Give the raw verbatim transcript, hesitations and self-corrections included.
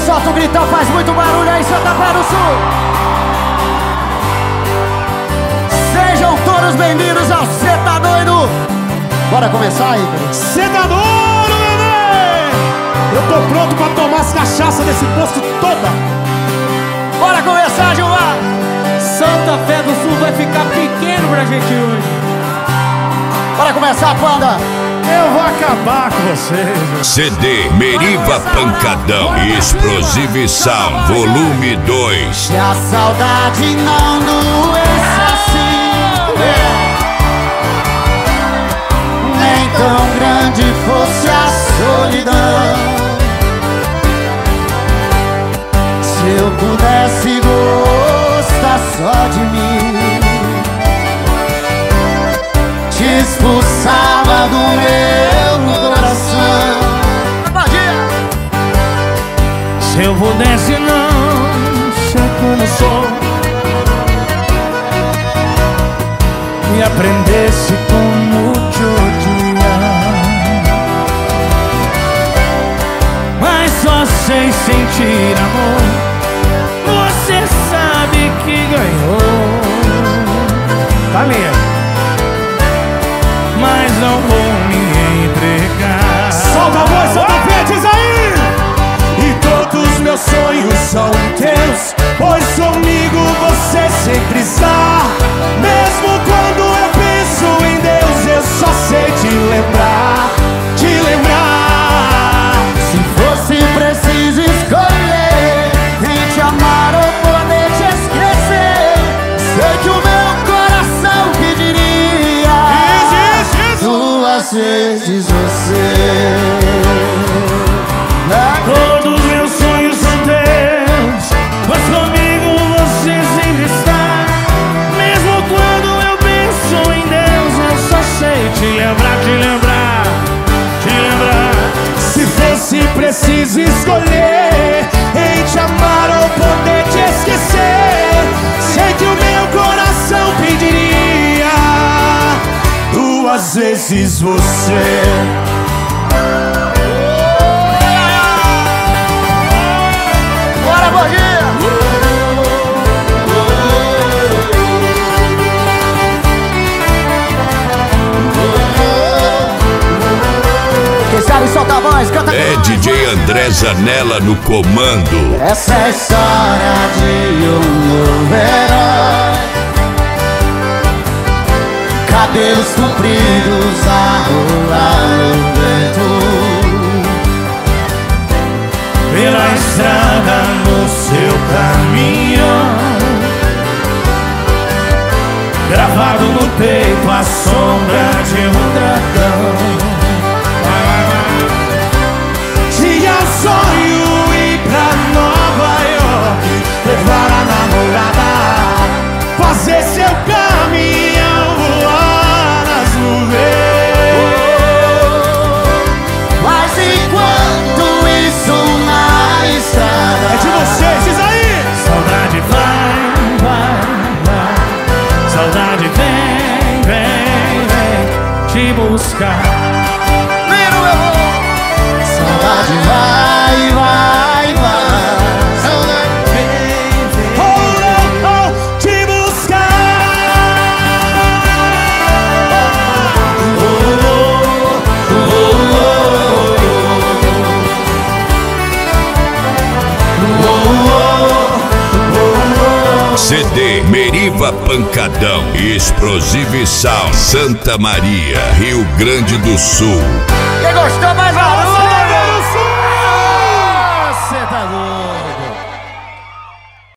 solta o gritão, faz muito barulho aí, Santa Fé do Sul. Sejam todos bem-vindos ao Cê Tá Doido. Bora começar aí, cara. Cê tá doido, bebê? Eu tô pronto pra tomar as cachaças desse posto toda. Bora começar, Gilmar. Santa Fé do Sul vai ficar pequeno pra gente hoje. Bora começar, Panda. Eu vou acabar com vocês. C D Meriva Pancadão Explosive Sound Volume dois. Se a saudade não doesse assim, nem tão grande fosse a solidão, se eu pudesse gostar só de mim, te expulsava do meu coração. Se eu pudesse não ser como eu sou e aprendesse como te odiar, mas só sei sentir amor, você sabe que ganhou. Tá minha, mas não vou me entregar. Solta a voz, solta a pé, diz aí! E todos meus sonhos são teus, pois comigo você sempre está. Mesmo quando eu penso em Deus, eu só sei te lembrar, te lembrar. Se fosse preciso escolher em te amar ou poder te esquecer, sei que o meu coração pediria duas vezes você. Todos meus sonhos são teus, pois comigo você sempre está. Mesmo quando eu penso em Deus, eu só sei te lembrar, te lembrar, te lembrar. Se fosse preciso escolher em te amar ou poder te esquecer, sei que o meu coração pediria duas vezes você. Bora, Borginha! Quem sabe solta a voz, canta. É D J André Zanella no comando. Essa é a história de um novo herói, cabelos compridos a rolar no vento, pela estrada no seu caminho, gravado no peito a sombra de um dragão. Tinha um sonho ir pra Nova York, levar a namorada, fazer seu caminhão voar nas nuvens. mas enquanto isso na estrada É de vocês, diz aí! Saudade vai, vai, vai. Saudade vem, vem, vem te buscar. vira o eu. Saudade vai, vai, vai. Saudade vem, vem, oh, oh, oh, te buscar. Oh, oh, oh, oh. C D Meriva Pancadão Explosive Sound Santa Maria, Rio Grande do Sul. Quem gostou, mais barulho!